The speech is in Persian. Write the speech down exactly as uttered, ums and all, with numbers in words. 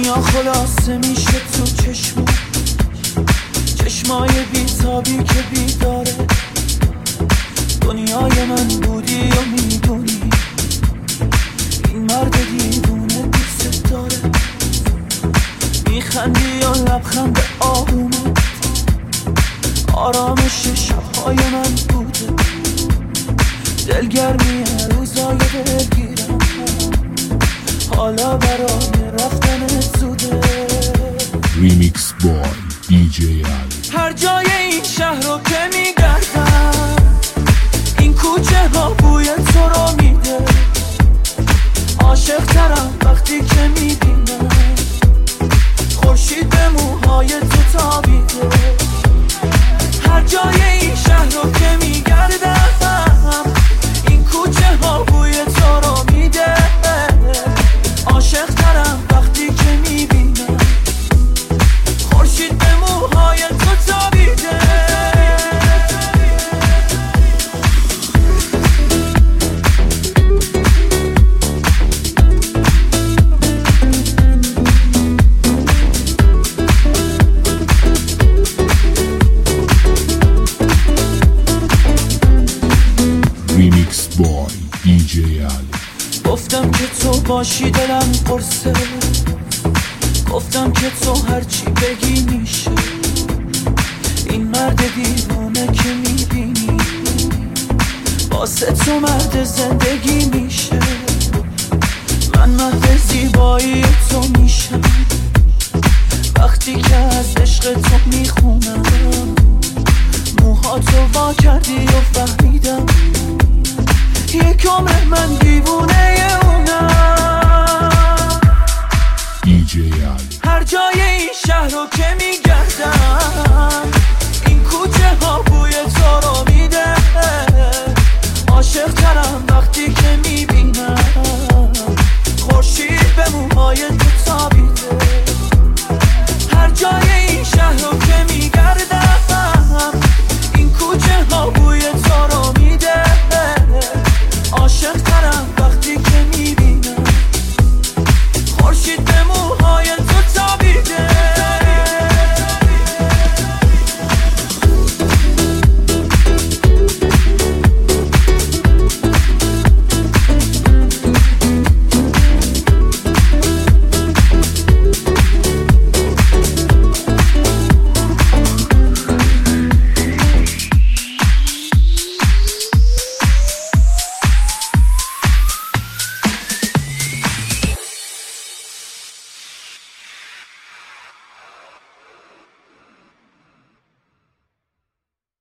دنیا خلاصه میشه تو چشم چشمای بیتابی که بیداره. دنیای من بودی و میدونی این مرد دیوونه دوست داره. میخندی و لبخند آرومت آرامش شبهای من بوده. دلگرمی روزای دلگیرم حالا برای رفتن زوده. ریمیکس بای دی جی علی. هر جای این شهر رو که میگردم این کوچه ها بوی تو رو میده. عاشق ترم وقتی که میبینم خورشید به موهای تو تابیده. هر جای این شهر رو که میگردم این کوچه ها بوی تو رو میده. عاشق ترم وقتی که میبینم خورشید به موهای تو تابیده. ریمیکس بای دی جی علی. گفتم که تو باشی دلم قرصه. گفتم که تو هرچی بگی میشه. این مرد دیوانه که میبینی واسه تو مرد زندگی میشه. من مرد زیبایی تو میشم وقتی که از عشق تو میخونم. موها تو وا کردی و فهمیدم یک عمر من دیوونه اون